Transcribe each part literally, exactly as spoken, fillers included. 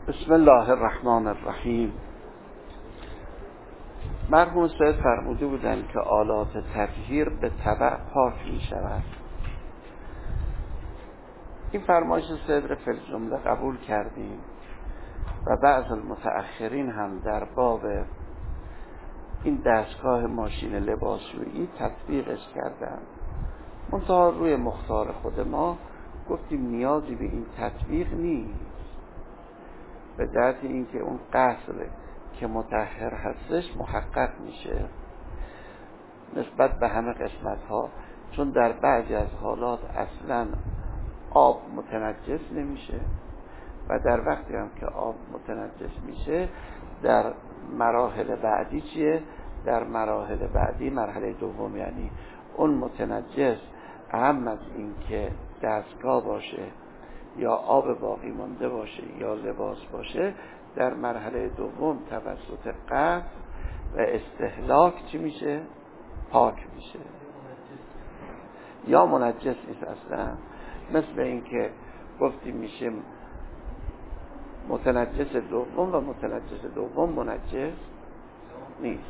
بسم الله الرحمن الرحیم. مرحوم سید فرموده بودند که آلات تطهیر به تبع پاک می شود. این فرمایش سید را فی الجمله قبول کردیم و بعض المتأخرین هم در باب این دستگاه ماشین لباسشویی تطبیقش کردند. منتها روی مختار خود ما گفتیم نیازی به این تطبیق نیست، به جهت اینکه اون قصر که مطهر هستش محقق میشه نسبت به همه قسمت ها، چون در بعضی از حالات اصلا آب متنجس نمیشه و در وقتی هم که آب متنجس میشه در مراحل بعدی چیه؟ در مراحل بعدی مرحله دوم، یعنی اون متنجس اهم از این که دستگاه باشه یا آب باقی مانده باشه یا لباس باشه، در مرحله دوم توسط قصر و استهلاک چی میشه؟ پاک میشه. یا منجس نیست اصلا، مثل این که گفتیم میشه متنجس دوم و متنجس دوم منجس نیست.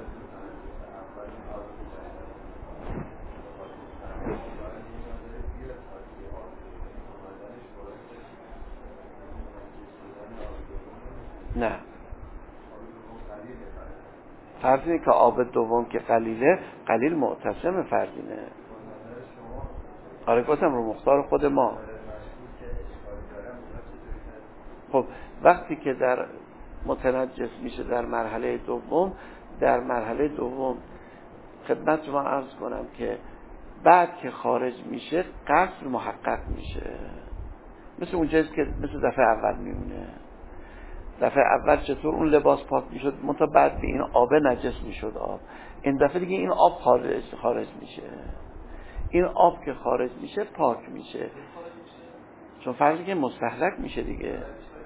نه، فرض که آب دوم که قلیله، قلیل معتصم فرضینه. آره گفتم رو مختار خود ما. خب وقتی که در متنجس میشه در مرحله دوم، در مرحله دوم خدمت شما عرض کنم که بعد که خارج میشه قصر محقق میشه، مثل اونجایی که مثل دفعه اول میمونه. دفعه اول چطور اون لباس پاک میشد، منتها بعد به این آب نجس میشد آب. این دفعه دیگه این آب خارج خارج میشه، این آب که خارج میشه پاک میشه، چون فرضی که مستهلک میشه دیگه.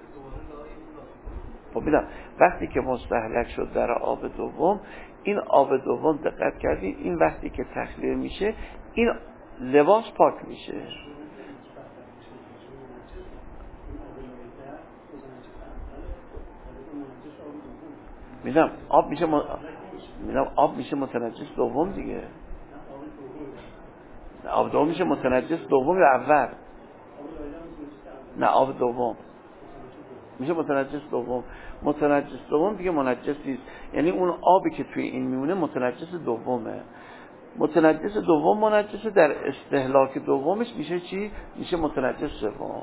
خب میدم وقتی که مستهلک شد در آب دوم، این آب دوم دقت کردید این وقتی که تخلیه میشه این لباس پاک میشه. میدم آب میشه م... میدم آب میشه متنجس دوم دیگه. آب دوم میشه متنجس دوم یا اول؟ نه، آب دوم میشه متنجس دوم. متنجس دوم دیگه منجس نیست، یعنی اون آبی که توی این میمونه متنجس دومه. متنجس دوم منجس در استهلاک دومش میشه چی؟ میشه متنجس سوم.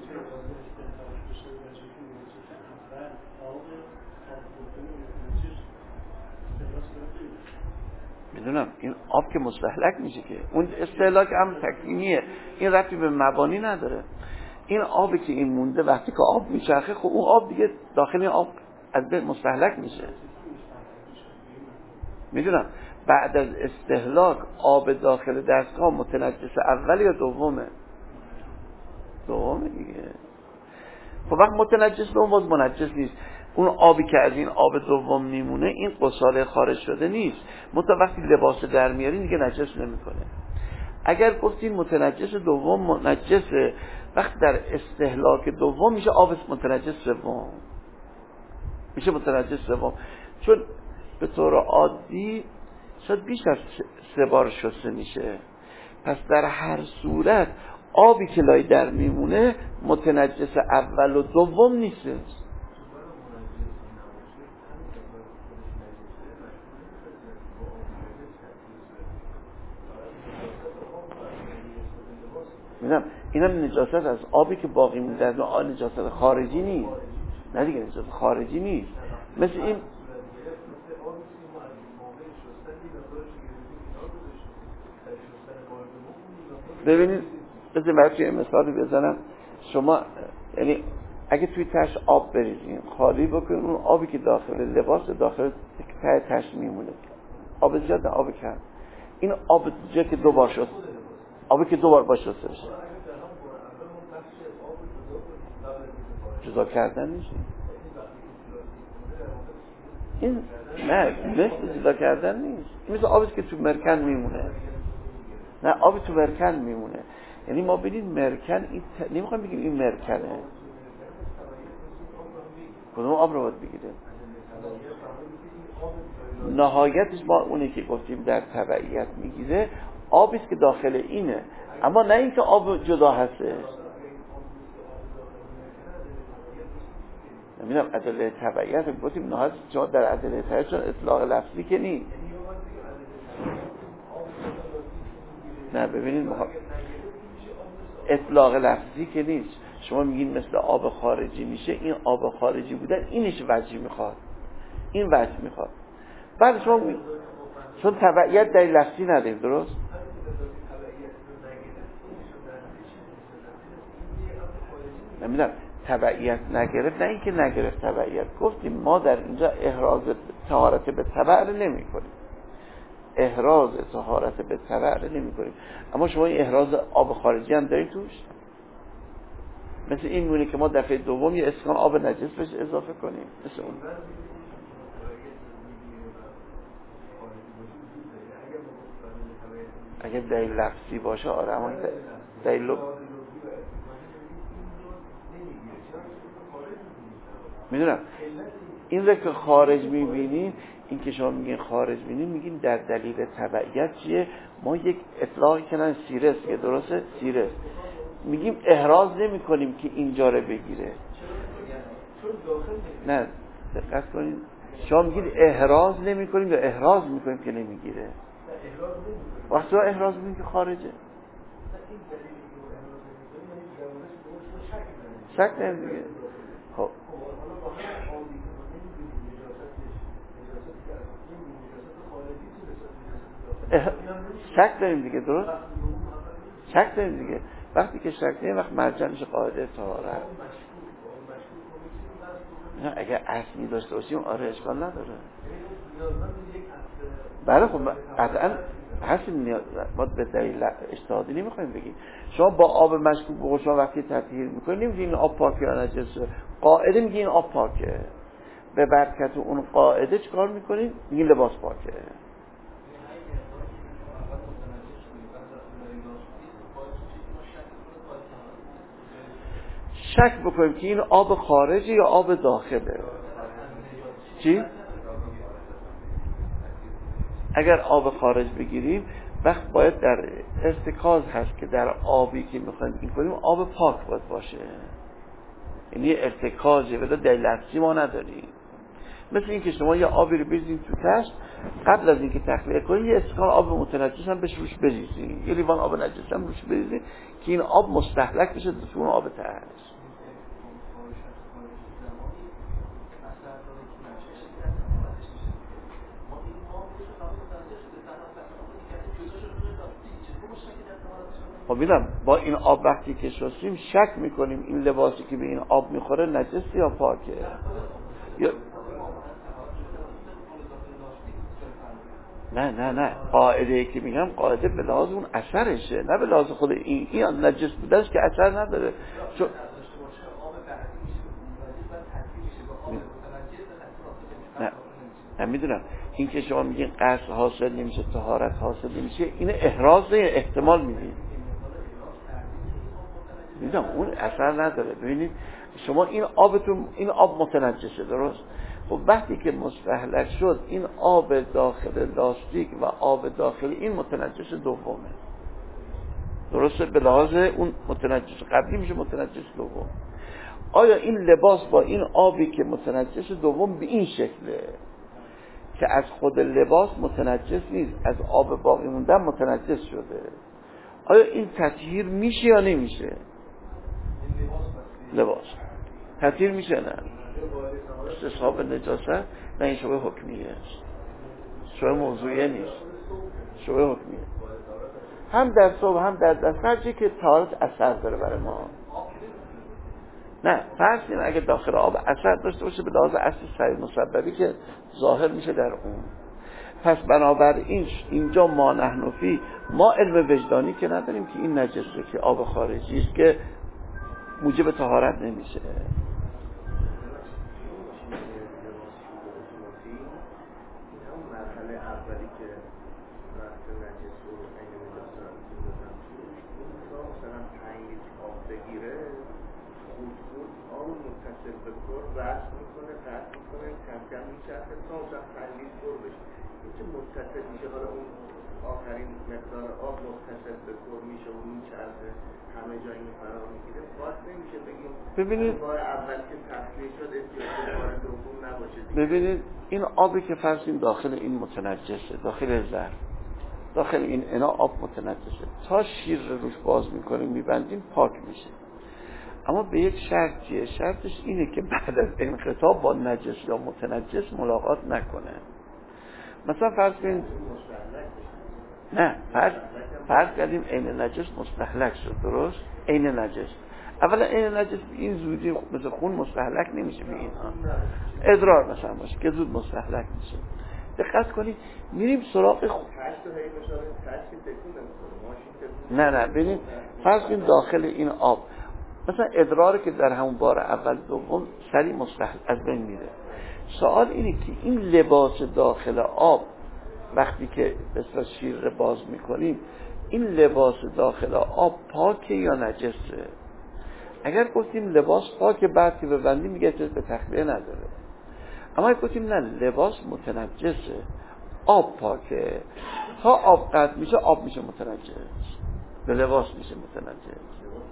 میدونم این آب که مستهلک میشه که اون استهلاک هم تکوینیه، این ربطی به مبانی نداره. این آبی که این مونده وقتی که آب میچرخه، خب اون آب دیگه داخل این آب از بین مستهلک میشه. میدونم بعد از استهلاک آب داخل دستگاه متنجس اول یا دومه؟ دومه دیگه. خب وقت متنجس دوم باز منجس نیست. اون آبی که از این آب دوم میمونه این قصاله خارج شده نیست، منتها وقتی لباس در میارین دیگه نجس نمیکنه. اگر گفتین متنجس دوم منجسه، وقت در استهلاک دوم میشه آب متنجس سوم، میشه متنجس سوم، چون به طور عادی شاید بیش از سه بار شسته میشه. پس در هر صورت آبی که لای در میمونه متنجس اول و دوم نیست. میدونم اینم نجاست از آبی که باقی مونده، از آن نجاست خارجی نیست. نه دیگه نجاست خارجی نیست. مثل این ببینید، مثل برای توی مثالی بزنم، شما یعنی اگه توی تش آب بریزین خالی بکنید، اون آبی که داخل لباس داخل ته تش میمونه، آب زیاد نه آب کم. این آب جا که دو بار شد، آبی که دو بار باشه شسته بشه، جدا کردن نیست این. نه مثل جدا کردن نیست، مثل آبی که تو مرکن میمونه. نه آبی تو مرکن میمونه، یعنی ما ببینید مرکن این ت... نمیخوام بگیم این مرکنه، کدوم آب رو باید بگیره؟ نهایتش ما اونی که گفتیم در تبعیت میگیره آبی است که داخل اینه، اما نه اینکه آب جدا هستش. نمیدونم ادله تبعیت گفتیم نهایت شما در ادله تبعیت چون اطلاق لفظی که نیست. نه ببینید مخ... اطلاق لفظی که نیست. شما میگین مثل آب خارجی میشه، این آب خارجی بودن اینش وجه میخواد، این وجه میخواد. بعد شما می... چون تبعیت در لفظی نداریم، درست؟ نمیدونم تبعیت نگرفت، نه اینکه نگرفت تبعیت. گفتیم ما در اینجا احراز طهارت به تبع رو نمی کنیم، احراز طهارت به تبع رو نمی کنیم. اما شما این احراز آب خارجی هم دارید توش، مثل این مونه که ما دفعه دوم یه اسکان آب نجس بهش اضافه کنیم، مثل اون. اگه دلیل لفظی باشه آره، اما دلیل میدونم این رو که خارج میبینیم، این که شما میگین خارج میبینیم، میگین در دلیل تبعیت چیه؟ ما یک اطلاقی کنن سیرس که درسته سیرس میگیم احراز نمی کنیم که اینجا رو بگیره. نه دقت کنید، شما میگید احراز نمی کنیم یا احراز میکنیم که نمیگیره؟ وقتی احراز میکنیم که خارجه. شک نمی دیگه. خب شک داریم دیگه، درست؟ شک داریم دیگه. وقتی که شک داریم وقت مرجع میشه قاعده طهارت. اگر اصلی داشته باشیم آره اشکال نداره. بله خب قطعا هستیم، ما به دلیل اجتهادی نمیخوایم بگیم. شما با آب مشکوک بخور، شما وقتی تطهیر میکنید نمیگین این آب پاکه یا نجسه، قاعده میگین این آب پاکه. به برکت اون قاعده چیکار میکنید؟ میگین لباس پاکه. شک بکنیم که این آب خارجی یا آب داخله. چی؟ اگر آب خارج بگیریم وقت باید در ارتکاز هست که در آبی که میخوایم این کنیم آب پاک باید باشه، یعنی ارتکازه، ولی دلیل لفظی ما نداریم. مثل این که شما یه آبی رو بریزین تو تشت، قبل از اینکه تخلیه کنید یه اسکان آب متنجس هم بهش روش بریزین، یه لیوان آب نجس هم روش بریزین که این آب مستهلک بشه تو اون آب تشت. خب میدم با این آب وقتی که شستیم شک میکنیم این لباسی که به این آب میخوره نجس یا پاکه. یا نه نه نه قاعده که میگم قاعده به لحاظ اون اثرشه، نه به لحاظ خود این این نجس بودنش که اثر نداره. چون نه نه میدونم این که شما میگین قصد حاصل نمیشه، طهارت حاصل نمیشه، این احراز احتمال میدین، میدونم اون اثر نداره. ببینید شما این آبتون این آب متنجسه، درست؟ خب وقتی که مستهلک شد این آب داخل لاستیک و آب داخل این متنجس دومه، درسته؟ به لحاظ اون متنجس قبلی میشه متنجس دوم. آیا این لباس با این آبی که متنجس دوم به این شکله که از خود لباس متنجس نیست، از آب باقی موندن متنجس شده، آیا این تطهیر میشه یا نمیشه؟ لباس تطهیر میشه؟ نه. استصحاب نجاست نه، این شبه حکمیه است، شبه موضوعیه نیست، شبه حکمیه. هم در صبح هم در دست هرچی که طهارت اثر داره برای ما. نه فرض کنیم اگه داخل آب اثر داشته باشه به لحاظ اصل صحیح مسببی که ظاهر میشه در اون. پس بنابراین اینجا ما نحن فی، ما علم وجدانی که نداریم که این نجسه که آب خارجی است که موجب طهارت نمیشه. بود بود آب متصل به کور رسم میکنه قطع میکنه کم کم میچرخه تا اونجا خلیل پر بشه این که متصل میشه حالا اون آخرین مقدار آب متصل به کور میشه و میچرخه همه جایی فرا میگیره باز نمیشه بگیم ببینید بار اول که تخلیه شد احتیاج بار دوم نباشه دیگه. ببینید این آبی که فرض کنید داخل این متنجسه، داخل ظرف، داخل این انا آب متنجسه، تا شیر رو روش باز میکنیم میبندیم پاک میشه. اما به یک شرطیه، شرطش اینه که بعد از انقطاع با نجس یا متنجس ملاقات نکنه. مثلا فرض کنید نه فرض فرض کردیم عین نجس مستهلک شد، درست؟ عین نجس اولا عین نجس این زودی مثل خون مستهلک نمیشه به اینها، ادرار مثلا باشه که زود مستهلک میشه. دقت کنید میریم سراغ خ... نه نه ببینید فرض کنید داخل این آب مثلا ادراری که در همون بار اول دوم سریع مستحل از بین میره. سوال اینه که این لباس داخل آب وقتی که مثلا شیر رو باز میکنیم این لباس داخل آب پاکه یا نجسه؟ اگر گفتیم لباس پاکه بعد که ببندیم میگه چیز به تخلیه نداره. اما اگر گفتیم نه لباس متنجسه آب پاکه، تا آب قطع میشه آب میشه متنجس، به لباس میشه متنجس.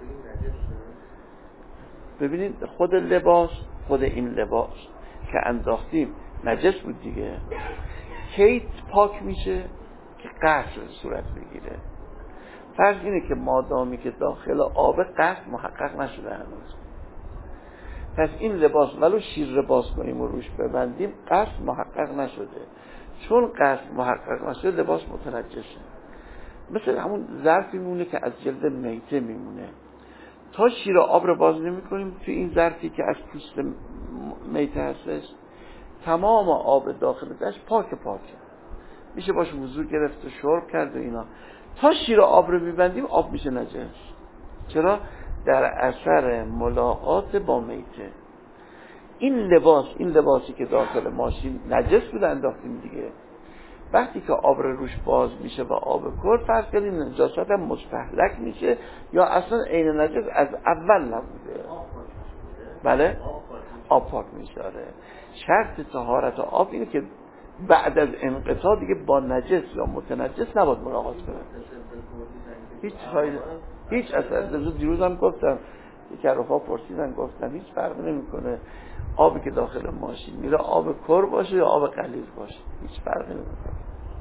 ببینید خود لباس خود این لباس که انداختیم نجس بود دیگه، کی پاک میشه که غسل صورت بگیره. فرض اینه که مادامی که داخل آب غسل محقق نشده هنوز، پس این لباس ولو شیر رو باز کنیم و روش ببندیم غسل محقق نشده، چون غسل محقق نشده لباس متنجسه. مثل همون ظرفی میمونه که از جلد میته میمونه، تا شیر آب رو باز نمی کنیم تو این ظرفی که از پوست میته هستش تمام آب داخل داشت پاک پاکه، میشه باش وضو گرفت و شرب کرد و اینا. تا شیر آب رو میبندیم آب میشه نجس. چرا؟ در اثر ملاقات با میته. این لباس این لباسی که داخل ماشین نجس بود انداختیم دیگه، وقتی که آب رو روش باز میشه و آب کور فرض کنیم نجاست هم مستهلک میشه یا اصلا عین نجس از اول نبوده. بله آب پاک میشه. شرط طهارت آب اینه که بعد از انقطاع دیگه با نجس یا متنجس نباید ملاقات کنه. هیچ فایده هیچ اثر. دیروز هم گفتم که رفقا پرسیدن گفتم هیچ فرق نمیکنه آبی که داخل ماشین میره آب کور باشه یا آب غلیظ باشه، هیچ فرقی نمیکنه.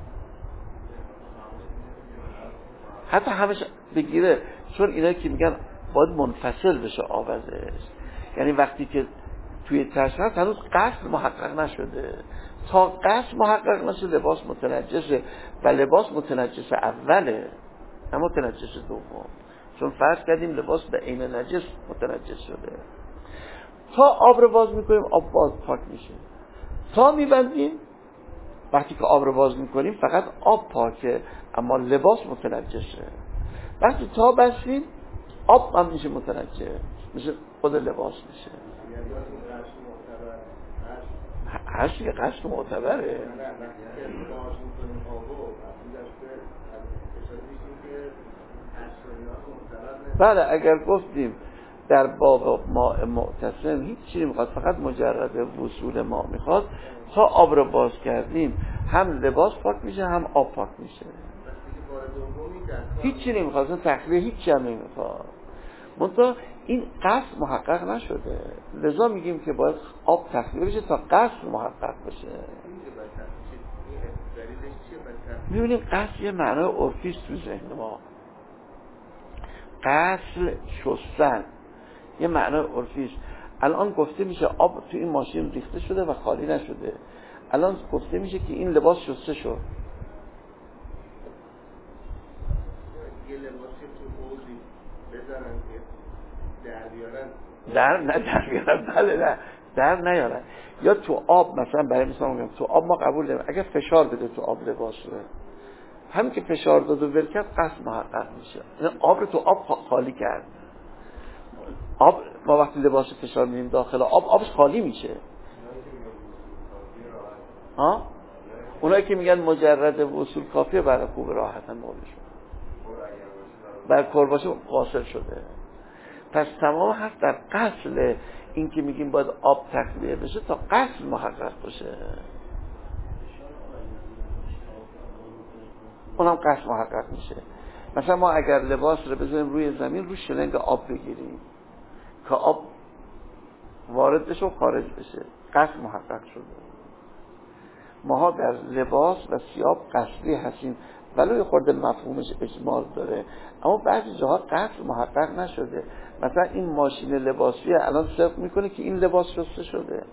حتی همش بگیره، چون اینا که میگن باید منفصل بشه آب ازش، یعنی وقتی که توی چشم هست هنوز غسل محقق نشده، تا غسل محقق نشه لباس متنجسه و لباس متنجس اوله نه متنجس دوم، چون فرض کردیم لباس به عین نجس متنجس شده. تا آب رو باز میکنیم آب باز پاک میشه، تا میبندیم وقتی که آب رو باز میکنیم فقط آب پاکه اما لباس متنجسه. وقتی تا بستیم آب هم میشه متنجس، میشه خود لباس میشه. هست که قصد معتبره. بله اگر گفتیم در باب ماء معتصم هیچ چیزی میخواد، فقط مجرد وصول ما میخواد، تا آب رو باز کردیم هم لباس پاک میشه هم آب پاک میشه، هیچ چیزی نمیخواد، اصلا تخلیه هیچ چیزی نمیخواد. منتها این قصد محقق نشده، لذا میگیم که باید آب تخلیه بشه تا قصد محقق بشه. میبینیم قصد یه معنای عرفی تو ذهن ما، قصد شستن یه معنای عرفی است. الان گفته میشه آب تو این ماشین ریخته شده و خالی نشده، الان گفته میشه که این لباس شسته شد. یه لباسی تو حوضی بذارن که در بیارن در نه در بیارن بله نه در نیارن، یا تو آب مثلا برای مثلا میگم تو آب ما قبول داریم اگه فشار بده تو آب لباس رو، همین که فشار داد و ول کرد قصد محقق میشه. آب رو تو آب خالی کرد، آب ما وقتی لباس فشار میدیم داخل آب آبش خالی میشه. ها اونایی که میگن مجرد وصول کافیه برای خوب راحتن مولشون، برای کور باشه غاسل شده. پس تمام هست در غسل. این که میگیم باید آب تخلیه بشه تا غسل محقق بشه، اونم غسل محقق میشه. مثلا ما اگر لباس رو بذاریم روی زمین، روی شلنگ آب بگیریم که آب وارد بشه و خارج بشه، غسل محقق شده. ماها در لباس و ثیاب غسلی هستیم، ولی خورده مفهومش اجمال داره، اما بعضی جاها غسل محقق نشده. مثلا این ماشین لباسی الان صدق میکنه که این لباس شسته شده.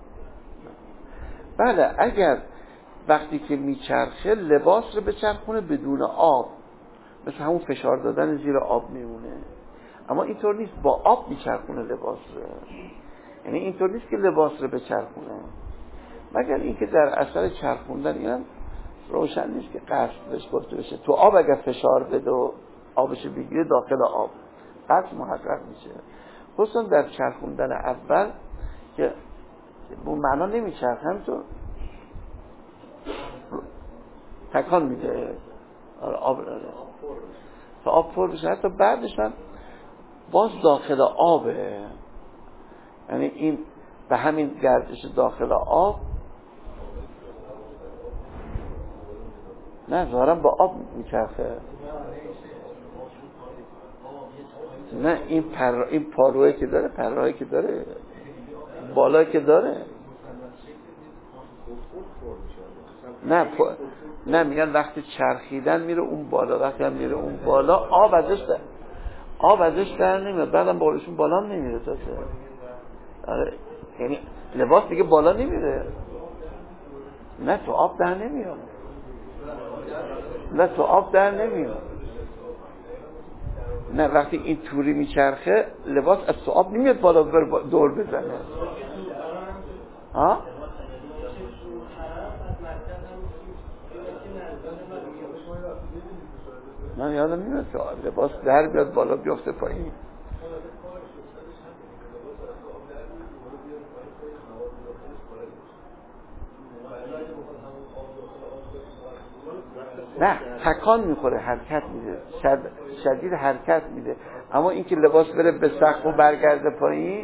بله، اگر وقتی که میچرخه لباس رو بچرخونه بدون آب، مثل همون فشار دادن زیر آب میمونه، اما اینطور نیست، با آب میچرخونه لباس رو. یعنی اینطور نیست که لباس رو بچرخونه، مگر اینکه در اثر چرخوندن اینم روشن نیست که قصد بهش گفته بشه. تو آب اگر فشار بده و آبش بگیره داخل آب، قصد محقق میشه. خصوصا در چرخوندن اول که به معنا نمیچرخه، همینطور تکان میده آب تا آب پر بشه، حتی بعدش هم باز داخل آبه. یعنی این به همین گردش داخل آب، نه ظاهرا با آب میچرخه، نه این پر این پارویی که داره، پرهایی که داره، بالایی که داره، نه پ... نه میگن وقتی چرخیدن میره اون بالا، وقتی هم میره اون بالا آب ازش در آب ازش در نمیاد، بعدم بالاشون بالا نمیره تازه. آره، یعنی لباس دیگه بالا نمیره، نه تو آب در نمیاد، نه تو آب در نمیاد، نه وقتی این توری میچرخه لباس از تو آب نمیاد بالا بر دور بزنه. ها؟ من یادم نمیاد که لباس در بیاد بالا بیفته پایین. نه تکان میخوره، حرکت میده، شد... شدید حرکت میده، اما اینکه لباس بره به سقف و برگرده پایین،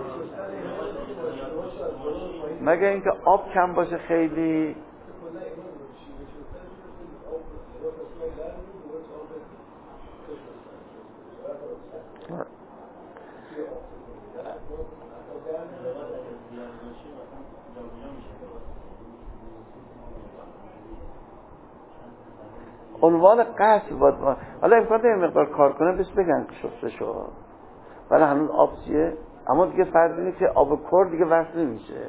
مگر اینکه آب کم باشه خیلی. عنوان قصد باید ما حالا امکان داره مقدار کار کنه بهش بگن که شسته شو، ولی هنوز آب چیه، اما دیگه فرض اینه که آب کور دیگه وصل نمیشه.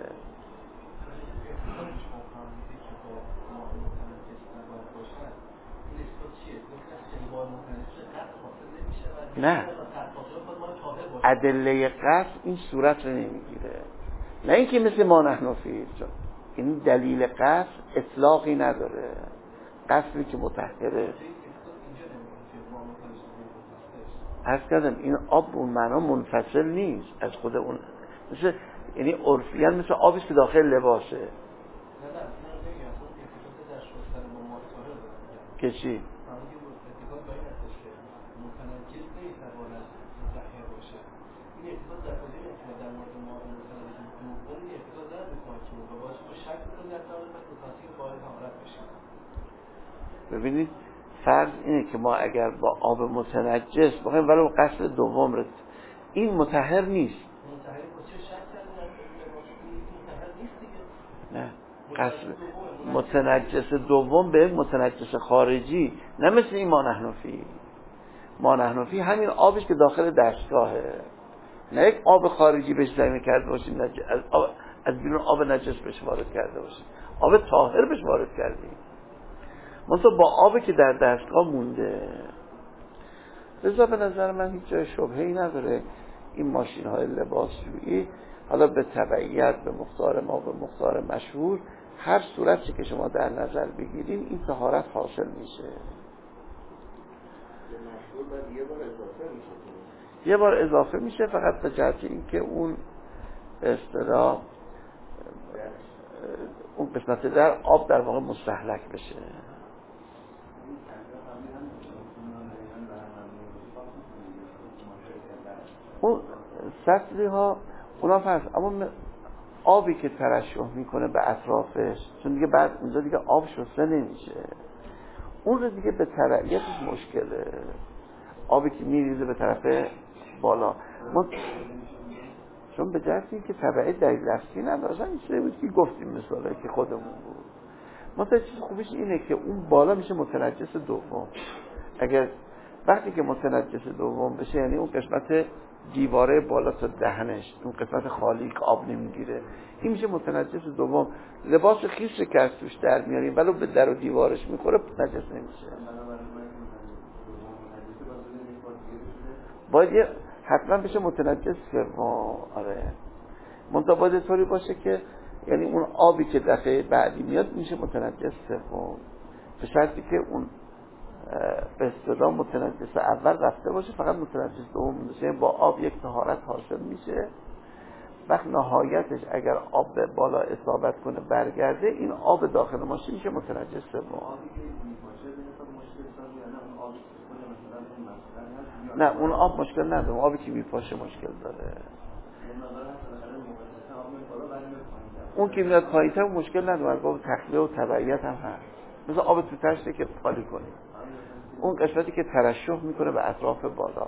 نه ادله قصد این صورت رو نمیگیره، نه اینکه مثل ما نحن فیه، این دلیل قصد اطلاقی نداره، قصدی که مطهره. عرض کردم این آب اون معنا منفصل نیست از خود اون، مثل یعنی عرفیان مثل آبی که داخل لباسه. که چی؟ ببینید فرض اینه که ما اگر با آب متنجس بخوایم ولی قصد دوم رو، این مطهر نیست. نه قصد متنجس دوم به متنجس خارجی، نه مثل این ما نحن فیه. ما نحن فیه همین آبش که داخل دستگاهه، نه یک آب خارجی بهش زمین کرده باشیم، از آب از بیرون آب نجس بهش وارد کرده باشیم، آب طاهر بهش وارد کردیم، منطقه با آبی که در دستگاه مونده. لذا به نظر من هیچ جای شبهه‌ای نداره این ماشین های لباسشویی، حالا به تبعیت به مقدار ما به مقدار مشهور، هر صورتی که شما در نظر بگیرین این طهارت حاصل میشه. یه بار اضافه میشه، فقط به جهت اینکه اون به اصطلاح اون قسمت در آب در واقع مستهلک بشه. اون سطلی ها اونا فرض، اما آبی که ترشح میکنه به اطرافش، چون دیگه بعد اونجا دیگه آب شسته نمیشه، اون رو دیگه به تبعیتش مشکله. آبی که میریزه به طرف بالا، ما چون به جهت این که تبعیت در لفظی نداشتن، این چیزی بود که گفتیم مثاله که خودمون بود. مثلا چیز خوبیش اینه که اون بالا میشه متنجس دوم. اگر وقتی که متنجس دوم بشه، یعنی اون قسمت دیواره بالا تا دهنش، اون قسمت خالی که آب نمیگیره، این میشه متنجس دوم. لباس خیس که از توش در میاریم ولو به در و دیوارش میخوره نجس نمیشه. باید حتما بشه متنجس سوم. آره، منتها باید طوری باشه که یعنی اون آبی که دفعه بعدی میاد میشه متنجس سوم، به شرطی که اون به اصطلاح متنجس اول رفته باشه، فقط متنجس دوم میشه. با آب یک طهارت حاصل میشه. وقت نهایتش اگر آب به بالا اصابت کنه برگرده، این آب داخل ماشین میشه متنجس سوم. نه اون آب مشکل نداره، آبی که میپاشه مشکل داره. اون که میاد پایین‌تر مشکل نداره، باب تخلیه و تبعیت هم هست. مثلا آب تو تشته که خالی کنیم، اون قسمتی که ترشح میکنه به اطراف بالا.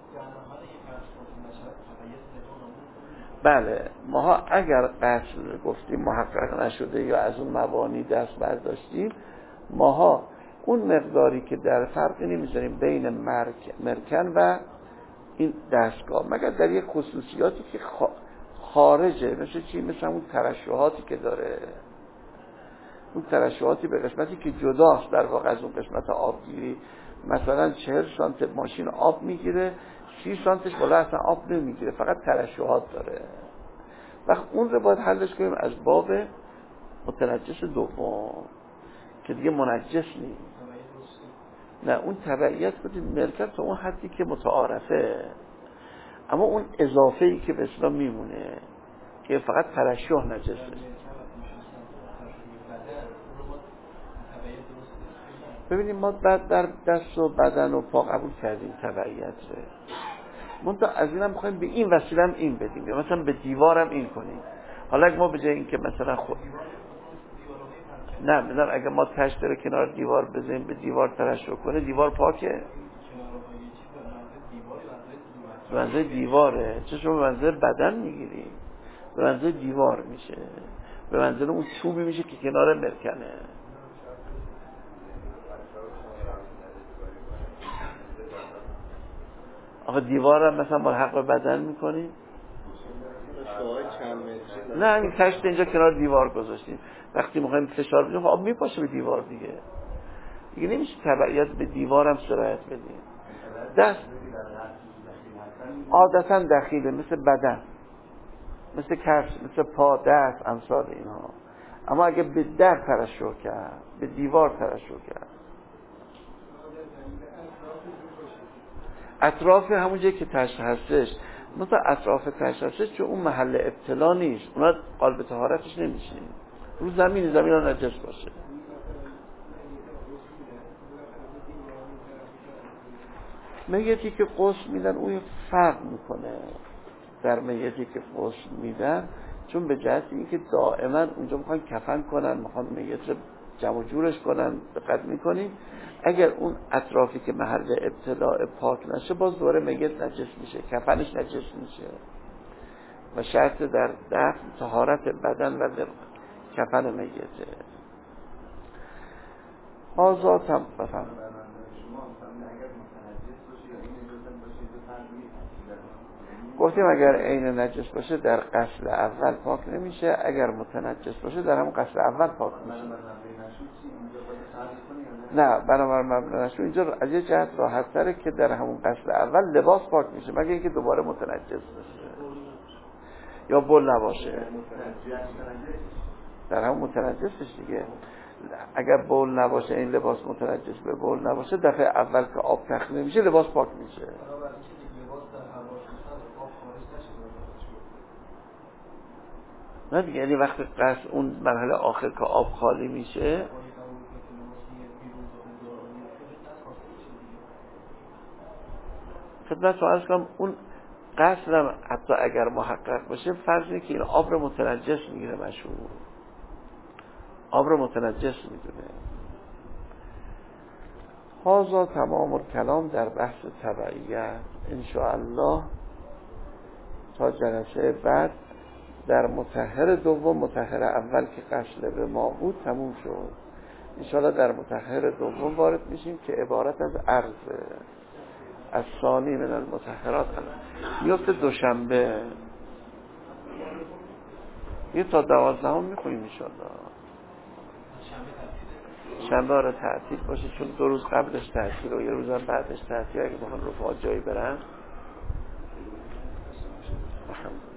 بله، ماها اگر قصد گفتیم محقق نشده یا از اون مبانی دست برداشتیم، ماها اون مقداری که در فرقی نمیذاریم بین مرک، مرکن و این دستگاه، مگر در یک خصوصیاتی که خارجه، مثل چی؟ مثل اون ترشحاتی که داره، اون ترشحاتی به قسمتی که جداست در واقع از اون قسمت آبگیری. مثلا چهل سانت ماشین آب میگیره، سی سانتش بالا اصلا آب نمیگیره، فقط ترشحات داره. وقت اون رو باید حلش کنیم از باب متنجس دوم که دیگه منجس نیست. نه اون تبعیت بدید مرکب تا اون حدی که متعارفه، اما اون اضافه‌ای که به اصطلاح میمونه که فقط ترشح نجسه. ببینیم ما بعد در دست و بدن و پا قبول کردیم تبعیت رو، منتها از اینم می‌خوایم به این وسیله هم این بدیم، یا مثلا به دیوارم این کنیم. حالا اگه ما به جای این که مثلا خود نه مثلا اگه ما تشت رو کنار دیوار بزنیم به دیوار ترشح کنه، دیوار پاکه؟ به منظر دیواره. چه شما به منظر بدن میگیریم؟ به منظر دیوار میشه، به منظر اون چوبی میشه که کنار مرکنه. آخه دیوار هم مثلا ملحق به بدن میکنیم؟ نه همین تشت اینجا کنار دیوار گذاشتیم، وقتی میخوایم فشار بدیم آب میپاشه به دیوار دیگه. دیگه نمیشه تبعیت به دیوار هم سرایت بدیم. دست عادتا دخیله، مثل بدن، مثل کفش، مثل پا، دست، امثال اینها. اما اگه به در ترشح کرد، به دیوار ترشح کرد، اطراف همون جایی که تشت هستش، مثلا اطراف تشت هستش چون اون محل ابتلا نیست، اونا قالب طهارتش نمیشه. رو زمین زمین ها نجس باشه. میتی که غسل میدن اون فرق میکنه در میتی که غسل میدن، چون به جهت اینکه دائما اونجا میخوان کفن کنن، میخوان میت رو جمع جورش کنن، دقت میکنیم اگر اون اطرافی که محل ابتلاع پاک نشه، باز دوباره میت نجس میشه، کفنش نجس میشه. و شرط در دفن طهارت بدن و کفن میته. آزاد هم بفهم گفتیم اگر عین نجس باشه در غسل اول پاک نمیشه، اگر متنجس باشه در همون غسل اول پاک میشه. نه بنابراین مبنا نشو اینجا از یه جهت راحت تره که در همون غسل اول لباس پاک میشه، مگه اینکه دوباره متنجس بشه یا بول نباشه. در همون متنجسش دیگه، اگر بول نباشه این لباس متنجس به بول نباشه، دفعه اول که آب تخلیه میشه لباس پاک میشه. نه دیگه، یعنی وقتی قصد اون مرحله آخر که آب خالی میشه، خدمت رو عرض کنم اون قصدم حتی اگر محقق باشه فرض اینه که این آب رو متنجس میگیره مشهور، آب رو متنجس میدونه. هازا تمام الکلام در بحث تبعیت. انشاءالله تا جلسه بعد در مطهر دوم، مطهر اول که غسل به ما بود تموم شد، انشاءالله در مطهر دوم وارد میشیم که عبارت از عرضه از ثانی من المطهرات میفته دوشنبه. یه تا دوازدهم میخونیم انشاءالله. شنبه رو تعطیل باشه چون دو روز قبلش تعطیل و یه روز هم بعدش تعطیل اگه بخوان رفاقات جایی برن.